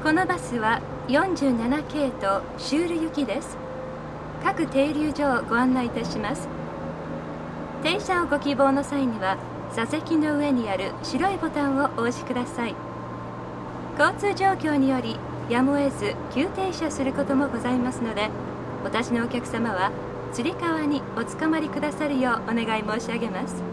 このバスは47系統シュール行きです。各停留所をご案内いたします。停車をご希望の際には座席の上にある白いボタンをお押しください。交通状況によりやむを得ず急停車することもございますので、お立ちのお客様はつり革におつかまりくださるようお願い申し上げます。